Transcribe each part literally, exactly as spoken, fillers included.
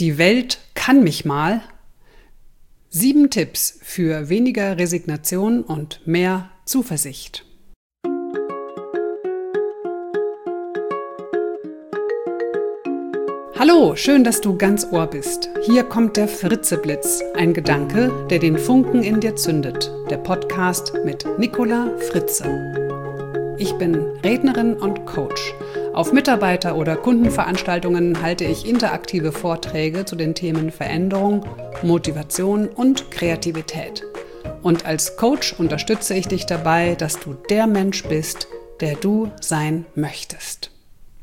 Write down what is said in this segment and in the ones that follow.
Die Welt kann mich mal. Sieben Tipps für weniger Resignation und mehr Zuversicht. Hallo, schön, dass du ganz Ohr bist. Hier kommt der Fritzeblitz, ein Gedanke, der den Funken in dir zündet. Der Podcast mit Nicola Fritze. Ich bin Rednerin und Coach. Auf Mitarbeiter- oder Kundenveranstaltungen halte ich interaktive Vorträge zu den Themen Veränderung, Motivation und Kreativität. Und als Coach unterstütze ich dich dabei, dass du der Mensch bist, der du sein möchtest.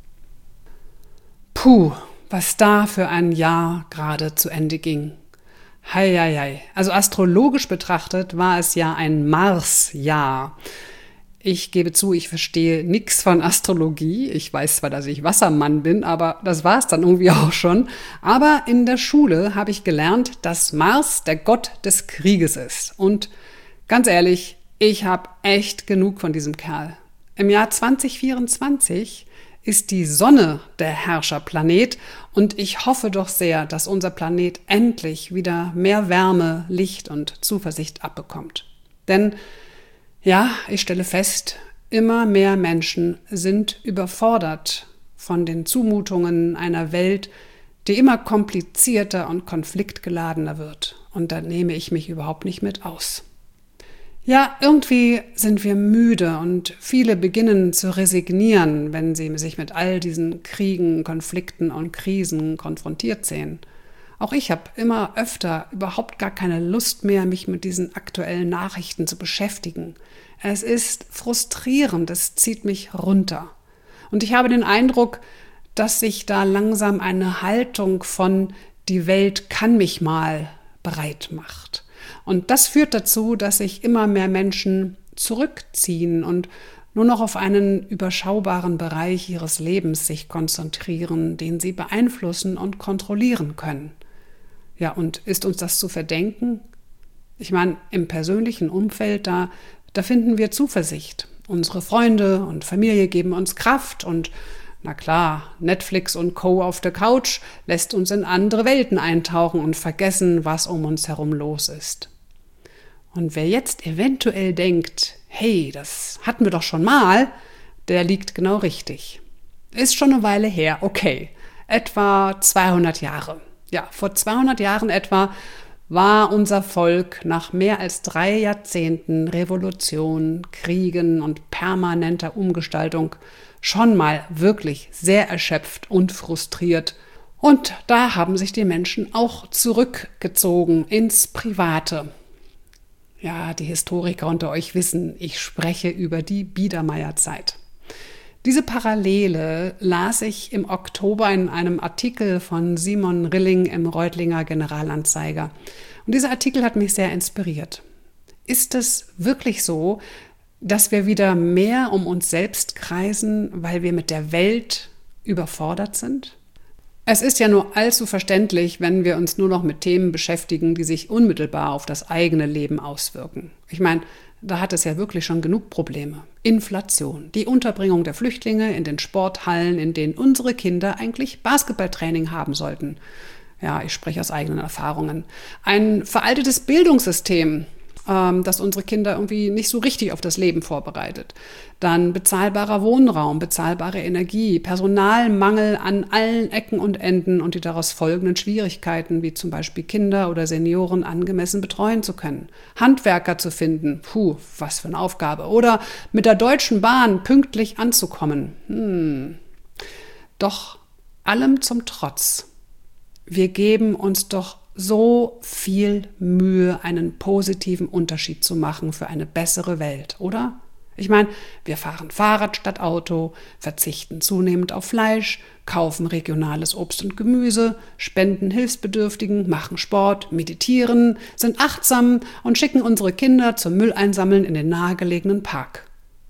Puh, was da für ein Jahr gerade zu Ende ging. Hei, hei, hei. Also astrologisch betrachtet war es ja ein Mars-Jahr. Ich gebe zu, ich verstehe nichts von Astrologie. Ich weiß zwar, dass ich Wassermann bin, aber das war es dann irgendwie auch schon. Aber in der Schule habe ich gelernt, dass Mars der Gott des Krieges ist. Und ganz ehrlich, ich habe echt genug von diesem Kerl. Im Jahr zwanzig vierundzwanzig ist die Sonne der Herrscherplanet und ich hoffe doch sehr, dass unser Planet endlich wieder mehr Wärme, Licht und Zuversicht abbekommt. Denn ja, ich stelle fest, immer mehr Menschen sind überfordert von den Zumutungen einer Welt, die immer komplizierter und konfliktgeladener wird. Und da nehme ich mich überhaupt nicht mit aus. Ja, irgendwie sind wir müde und viele beginnen zu resignieren, wenn sie sich mit all diesen Kriegen, Konflikten und Krisen konfrontiert sehen. Auch ich habe immer öfter überhaupt gar keine Lust mehr, mich mit diesen aktuellen Nachrichten zu beschäftigen. Es ist frustrierend, es zieht mich runter. Und ich habe den Eindruck, dass sich da langsam eine Haltung von „die Welt kann mich mal" bereit macht. Und das führt dazu, dass sich immer mehr Menschen zurückziehen und nur noch auf einen überschaubaren Bereich ihres Lebens sich konzentrieren, den sie beeinflussen und kontrollieren können. Ja, und ist uns das zu verdenken? Ich meine, im persönlichen Umfeld, da, da finden wir Zuversicht. Unsere Freunde und Familie geben uns Kraft und na klar, Netflix und Co. auf der Couch lässt uns in andere Welten eintauchen und vergessen, was um uns herum los ist. Und wer jetzt eventuell denkt, hey, das hatten wir doch schon mal, der liegt genau richtig. Ist schon eine Weile her, okay, etwa zweihundert Jahre. Ja, vor zweihundert Jahren etwa war unser Volk nach mehr als drei Jahrzehnten Revolution, Kriegen und permanenter Umgestaltung schon mal wirklich sehr erschöpft und frustriert. Und da haben sich die Menschen auch zurückgezogen ins Private. Ja, die Historiker unter euch wissen, ich spreche über die Biedermeierzeit. Diese Parallele las ich im Oktober in einem Artikel von Simon Rilling im Reutlinger Generalanzeiger. Und dieser Artikel hat mich sehr inspiriert. Ist es wirklich so, dass wir wieder mehr um uns selbst kreisen, weil wir mit der Welt überfordert sind? Es ist ja nur allzu verständlich, wenn wir uns nur noch mit Themen beschäftigen, die sich unmittelbar auf das eigene Leben auswirken. Ich meine, da hat es ja wirklich schon genug Probleme. Inflation, die Unterbringung der Flüchtlinge in den Sporthallen, in denen unsere Kinder eigentlich Basketballtraining haben sollten. Ja, ich spreche aus eigenen Erfahrungen. Ein veraltetes Bildungssystem, ähm, das unsere Kinder irgendwie nicht so richtig auf das Leben vorbereitet. Dann bezahlbarer Wohnraum, bezahlbare Energie, Personalmangel an allen Ecken und Enden und die daraus folgenden Schwierigkeiten, wie zum Beispiel Kinder oder Senioren angemessen betreuen zu können. Handwerker zu finden, puh, was für eine Aufgabe. Oder mit der Deutschen Bahn pünktlich anzukommen. Hm. Doch allem zum Trotz. Wir geben uns doch so viel Mühe, einen positiven Unterschied zu machen für eine bessere Welt, oder? Ich meine, wir fahren Fahrrad statt Auto, verzichten zunehmend auf Fleisch, kaufen regionales Obst und Gemüse, spenden Hilfsbedürftigen, machen Sport, meditieren, sind achtsam und schicken unsere Kinder zum Mülleinsammeln in den nahegelegenen Park.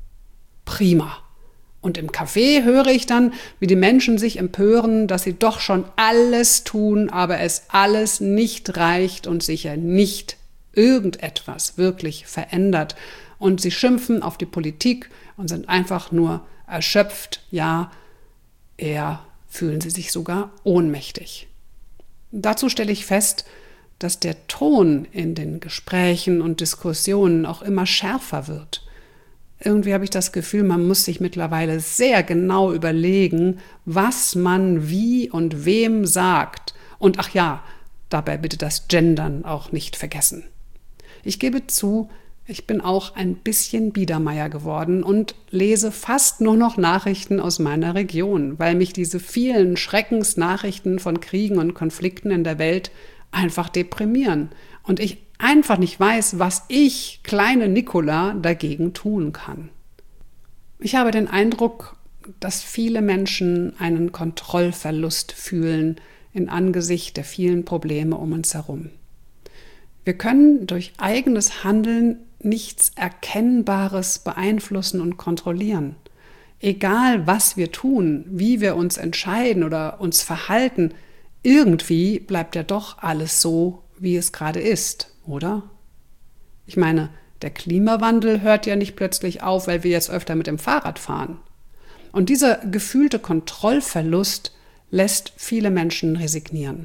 Prima. Und im Café höre ich dann, wie die Menschen sich empören, dass sie doch schon alles tun, aber es alles nicht reicht und sicher nicht irgendetwas wirklich verändert. Und sie schimpfen auf die Politik und sind einfach nur erschöpft, ja, eher fühlen sie sich sogar ohnmächtig. Dazu stelle ich fest, dass der Ton in den Gesprächen und Diskussionen auch immer schärfer wird. Irgendwie habe ich das Gefühl, man muss sich mittlerweile sehr genau überlegen, was man wie und wem sagt. Und ach ja, dabei bitte das Gendern auch nicht vergessen. Ich gebe zu, ich bin auch ein bisschen Biedermeier geworden und lese fast nur noch Nachrichten aus meiner Region, weil mich diese vielen Schreckensnachrichten von Kriegen und Konflikten in der Welt einfach deprimieren und ich einfach nicht weiß, was ich, kleine Nicola, dagegen tun kann. Ich habe den Eindruck, dass viele Menschen einen Kontrollverlust fühlen in Angesicht der vielen Probleme um uns herum. Wir können durch eigenes Handeln nichts Erkennbares beeinflussen und kontrollieren. Egal, was wir tun, wie wir uns entscheiden oder uns verhalten, irgendwie bleibt ja doch alles so, wie es gerade ist, oder? Ich meine, der Klimawandel hört ja nicht plötzlich auf, weil wir jetzt öfter mit dem Fahrrad fahren. Und dieser gefühlte Kontrollverlust lässt viele Menschen resignieren.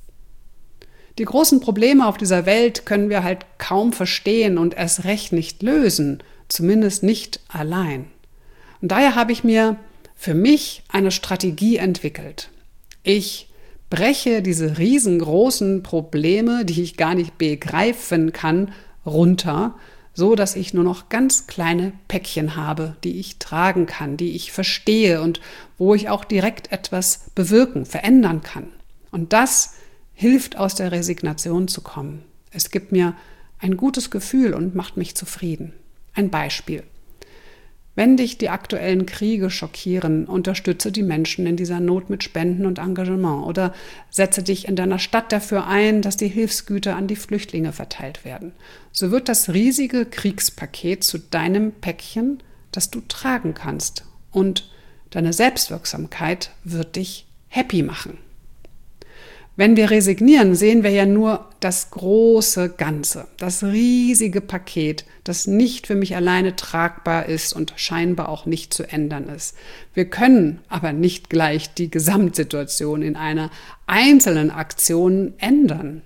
Die großen Probleme auf dieser Welt können wir halt kaum verstehen und erst recht nicht lösen, zumindest nicht allein. Und daher habe ich mir für mich eine Strategie entwickelt. Ich breche diese riesengroßen Probleme, die ich gar nicht begreifen kann, runter, so dass ich nur noch ganz kleine Päckchen habe, die ich tragen kann, die ich verstehe und wo ich auch direkt etwas bewirken, verändern kann. Und das hilft, aus der Resignation zu kommen. Es gibt mir ein gutes Gefühl und macht mich zufrieden. Ein Beispiel. Wenn dich die aktuellen Kriege schockieren, unterstütze die Menschen in dieser Not mit Spenden und Engagement oder setze dich in deiner Stadt dafür ein, dass die Hilfsgüter an die Flüchtlinge verteilt werden. So wird das riesige Kriegspaket zu deinem Päckchen, das du tragen kannst. Und deine Selbstwirksamkeit wird dich happy machen. Wenn wir resignieren, sehen wir ja nur das große Ganze, das riesige Paket, das nicht für mich alleine tragbar ist und scheinbar auch nicht zu ändern ist. Wir können aber nicht gleich die Gesamtsituation in einer einzelnen Aktion ändern.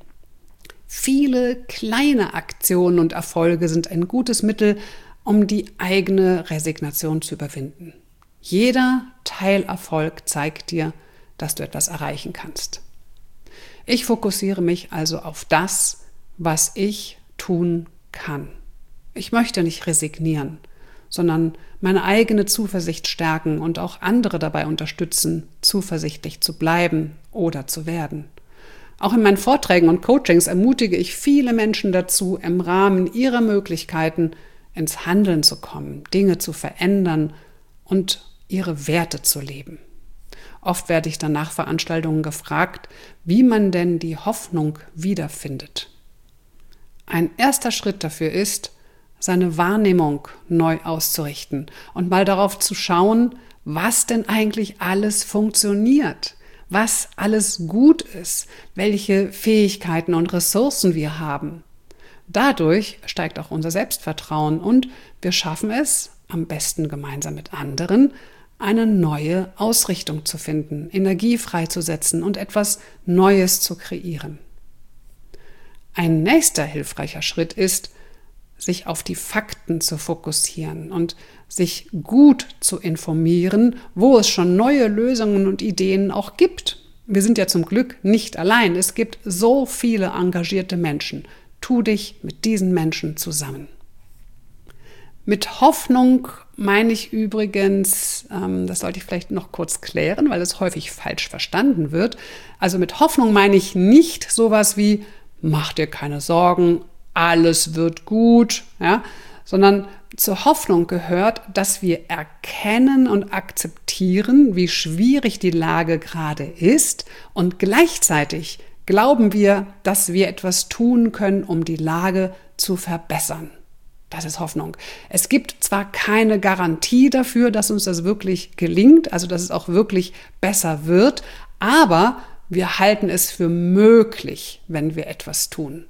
Viele kleine Aktionen und Erfolge sind ein gutes Mittel, um die eigene Resignation zu überwinden. Jeder Teilerfolg zeigt dir, dass du etwas erreichen kannst. Ich fokussiere mich also auf das, was ich tun kann. Ich möchte nicht resignieren, sondern meine eigene Zuversicht stärken und auch andere dabei unterstützen, zuversichtlich zu bleiben oder zu werden. Auch in meinen Vorträgen und Coachings ermutige ich viele Menschen dazu, im Rahmen ihrer Möglichkeiten ins Handeln zu kommen, Dinge zu verändern und ihre Werte zu leben. Oft werde ich dann nach Veranstaltungen gefragt, wie man denn die Hoffnung wiederfindet. Ein erster Schritt dafür ist, seine Wahrnehmung neu auszurichten und mal darauf zu schauen, was denn eigentlich alles funktioniert, was alles gut ist, welche Fähigkeiten und Ressourcen wir haben. Dadurch steigt auch unser Selbstvertrauen und wir schaffen es, am besten gemeinsam mit anderen, eine neue Ausrichtung zu finden, Energie freizusetzen und etwas Neues zu kreieren. Ein nächster hilfreicher Schritt ist, sich auf die Fakten zu fokussieren und sich gut zu informieren, wo es schon neue Lösungen und Ideen auch gibt. Wir sind ja zum Glück nicht allein. Es gibt so viele engagierte Menschen. Tu dich mit diesen Menschen zusammen. Mit Hoffnung meine ich übrigens, ähm, das sollte ich vielleicht noch kurz klären, weil es häufig falsch verstanden wird. Also mit Hoffnung meine ich nicht sowas wie, mach dir keine Sorgen, alles wird gut, ja, sondern zur Hoffnung gehört, dass wir erkennen und akzeptieren, wie schwierig die Lage gerade ist und gleichzeitig glauben wir, dass wir etwas tun können, um die Lage zu verbessern. Das ist Hoffnung. Es gibt zwar keine Garantie dafür, dass uns das wirklich gelingt, also dass es auch wirklich besser wird, aber wir halten es für möglich, wenn wir etwas tun.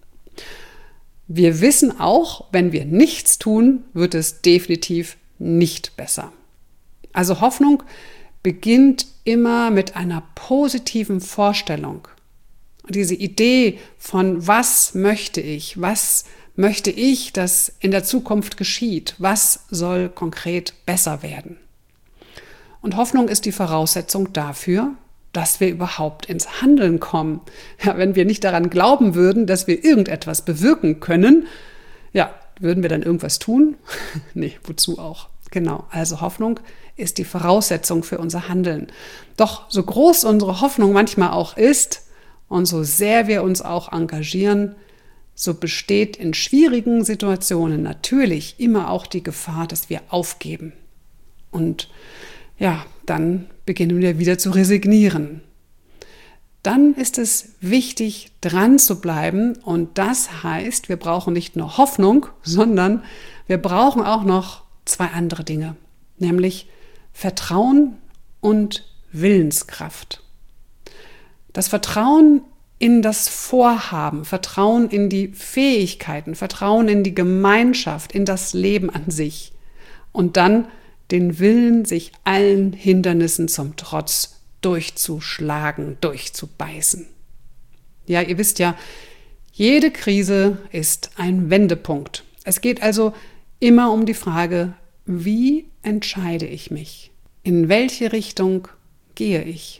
Wir wissen auch, wenn wir nichts tun, wird es definitiv nicht besser. Also Hoffnung beginnt immer mit einer positiven Vorstellung. Und diese Idee von was möchte ich, was möchte ich, dass in der Zukunft geschieht, was soll konkret besser werden. Und Hoffnung ist die Voraussetzung dafür, dass wir überhaupt ins Handeln kommen. Ja, wenn wir nicht daran glauben würden, dass wir irgendetwas bewirken können, ja, würden wir dann irgendwas tun? Nee, wozu auch? Genau, also Hoffnung ist die Voraussetzung für unser Handeln. Doch so groß unsere Hoffnung manchmal auch ist und so sehr wir uns auch engagieren, so besteht in schwierigen Situationen natürlich immer auch die Gefahr, dass wir aufgeben. Und ja, dann beginnen wir wieder zu resignieren. Dann ist es wichtig, dran zu bleiben. Und das heißt, wir brauchen nicht nur Hoffnung, sondern wir brauchen auch noch zwei andere Dinge, nämlich Vertrauen und Willenskraft. Das Vertrauen in das Vorhaben, Vertrauen in die Fähigkeiten, Vertrauen in die Gemeinschaft, in das Leben an sich und dann den Willen, sich allen Hindernissen zum Trotz durchzuschlagen, durchzubeißen. Ja, ihr wisst ja, jede Krise ist ein Wendepunkt. Es geht also immer um die Frage, wie entscheide ich mich? In welche Richtung gehe ich?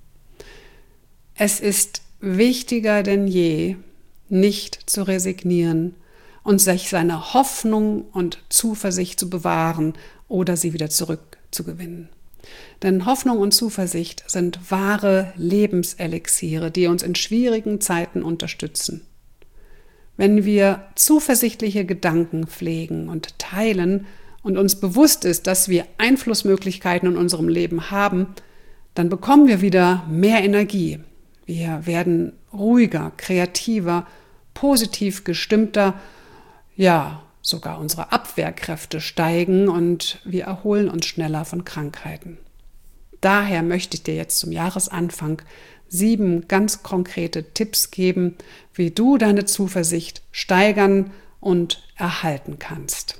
Es ist wichtiger denn je, nicht zu resignieren und sich seine Hoffnung und Zuversicht zu bewahren oder sie wieder zurückzugewinnen. Denn Hoffnung und Zuversicht sind wahre Lebenselixiere, die uns in schwierigen Zeiten unterstützen. Wenn wir zuversichtliche Gedanken pflegen und teilen und uns bewusst ist, dass wir Einflussmöglichkeiten in unserem Leben haben, dann bekommen wir wieder mehr Energie. Wir werden ruhiger, kreativer, positiv gestimmter, ja, sogar unsere Abwehrkräfte steigen und wir erholen uns schneller von Krankheiten. Daher möchte ich dir jetzt zum Jahresanfang sieben ganz konkrete Tipps geben, wie du deine Zuversicht steigern und erhalten kannst.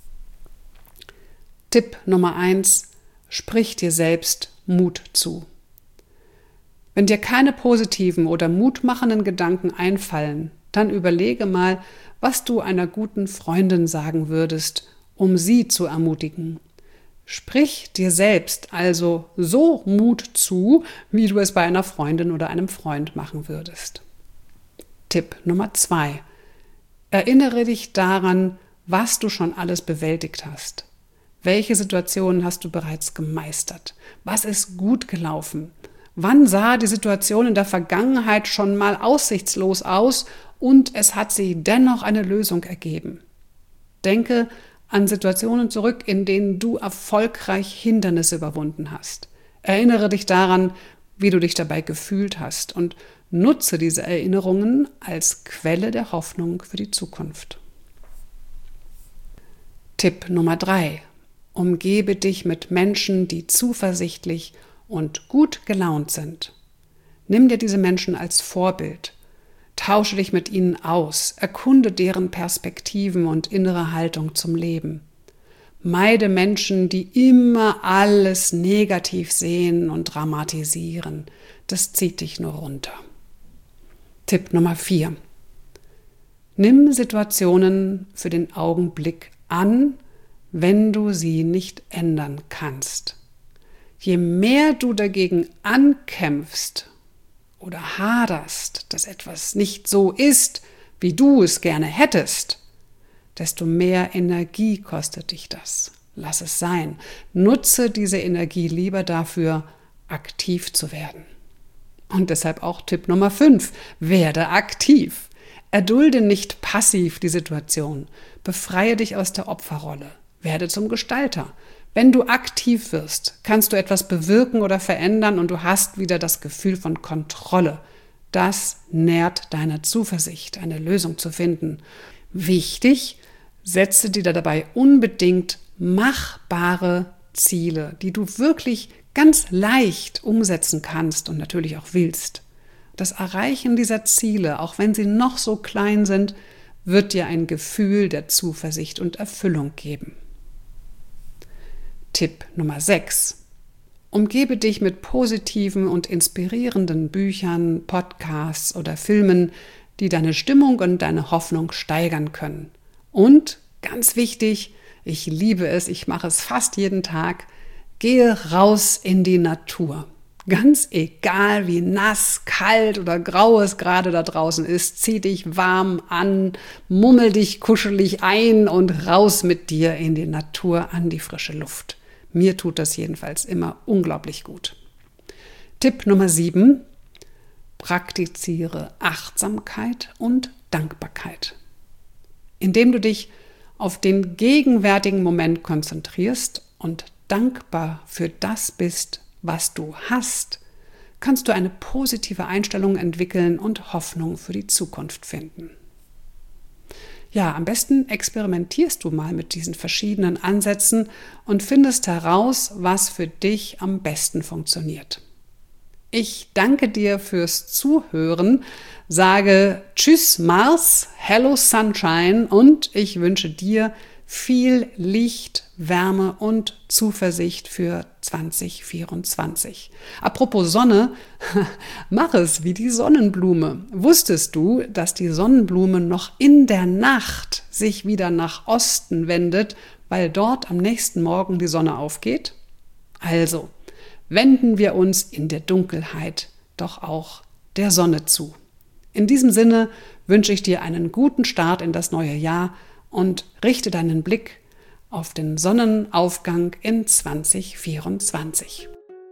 Tipp Nummer eins: Sprich dir selbst Mut zu. Wenn dir keine positiven oder mutmachenden Gedanken einfallen, dann überlege mal, was du einer guten Freundin sagen würdest, um sie zu ermutigen. Sprich dir selbst also so Mut zu, wie du es bei einer Freundin oder einem Freund machen würdest. Tipp Nummer zwei: Erinnere dich daran, was du schon alles bewältigt hast. Welche Situationen hast du bereits gemeistert? Was ist gut gelaufen? Wann sah die Situation in der Vergangenheit schon mal aussichtslos aus und es hat sich dennoch eine Lösung ergeben? Denke an Situationen zurück, in denen du erfolgreich Hindernisse überwunden hast. Erinnere dich daran, wie du dich dabei gefühlt hast und nutze diese Erinnerungen als Quelle der Hoffnung für die Zukunft. Tipp Nummer drei: Umgebe dich mit Menschen, die zuversichtlich und gut gelaunt sind. Nimm dir diese Menschen als Vorbild. Tausche dich mit ihnen aus, erkunde deren Perspektiven und innere Haltung zum Leben. Meide Menschen, die immer alles negativ sehen und dramatisieren. Das zieht dich nur runter. Tipp Nummer vier: Nimm Situationen für den Augenblick an, wenn du sie nicht ändern kannst. Je mehr du dagegen ankämpfst oder haderst, dass etwas nicht so ist, wie du es gerne hättest, desto mehr Energie kostet dich das. Lass es sein. Nutze diese Energie lieber dafür, aktiv zu werden. Und deshalb auch Tipp Nummer fünf: Werde aktiv. Erdulde nicht passiv die Situation. Befreie dich aus der Opferrolle. Werde zum Gestalter. Wenn du aktiv wirst, kannst du etwas bewirken oder verändern und du hast wieder das Gefühl von Kontrolle. Das nährt deine Zuversicht, eine Lösung zu finden. Wichtig, setze dir dabei unbedingt machbare Ziele, die du wirklich ganz leicht umsetzen kannst und natürlich auch willst. Das Erreichen dieser Ziele, auch wenn sie noch so klein sind, wird dir ein Gefühl der Zuversicht und Erfüllung geben. Tipp Nummer sechs: Umgebe dich mit positiven und inspirierenden Büchern, Podcasts oder Filmen, die deine Stimmung und deine Hoffnung steigern können. Und, ganz wichtig, ich liebe es, ich mache es fast jeden Tag, gehe raus in die Natur. Ganz egal, wie nass, kalt oder grau es gerade da draußen ist, zieh dich warm an, mummel dich kuschelig ein und raus mit dir in die Natur an die frische Luft. Mir tut das jedenfalls immer unglaublich gut. Tipp Nummer sieben: Praktiziere Achtsamkeit und Dankbarkeit. Indem du dich auf den gegenwärtigen Moment konzentrierst und dankbar für das bist, was du hast, kannst du eine positive Einstellung entwickeln und Hoffnung für die Zukunft finden. Ja, am besten experimentierst du mal mit diesen verschiedenen Ansätzen und findest heraus, was für dich am besten funktioniert. Ich danke dir fürs Zuhören, sage Tschüss Mars, Hello Sunshine und ich wünsche dir viel Licht, Wärme und Zuversicht für zwanzig vierundzwanzig. Apropos Sonne, mach es wie die Sonnenblume. Wusstest du, dass die Sonnenblume noch in der Nacht sich wieder nach Osten wendet, weil dort am nächsten Morgen die Sonne aufgeht? Also, wenden wir uns in der Dunkelheit doch auch der Sonne zu. In diesem Sinne wünsche ich dir einen guten Start in das neue Jahr und richte deinen Blick auf den Sonnenaufgang in zwanzig vierundzwanzig.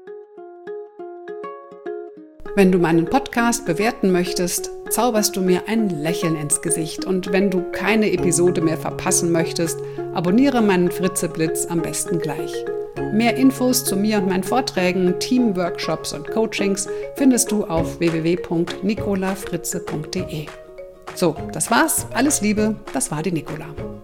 Wenn du meinen Podcast bewerten möchtest, zauberst du mir ein Lächeln ins Gesicht. Und wenn du keine Episode mehr verpassen möchtest, abonniere meinen Fritzeblitz am besten gleich. Mehr Infos zu mir und meinen Vorträgen, Teamworkshops und Coachings findest du auf w w w punkt nicola fritze punkt de. So, das war's. Alles Liebe, das war die Nicola.